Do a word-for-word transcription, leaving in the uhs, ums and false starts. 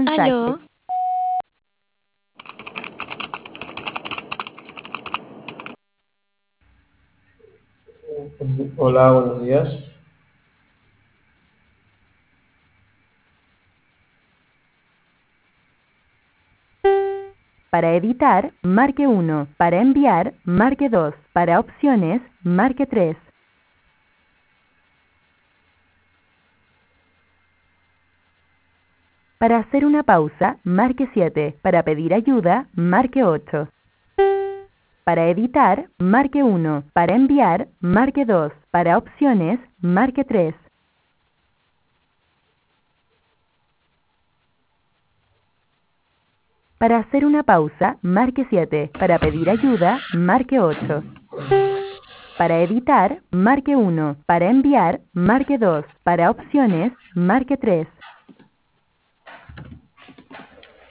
mensaje. Aló, Hola, buenos días. Para editar, marque uno. Para enviar, marque dos. Para opciones, marque tres. Para hacer una pausa, marque siete. Para pedir ayuda, marque ocho. Para editar, marque uno. Para enviar, marque dos. Para opciones, marque tres. Para hacer una pausa, marque siete. Para pedir ayuda, marque ocho. Para editar, marque uno. Para enviar, marque dos. Para opciones, marque tres.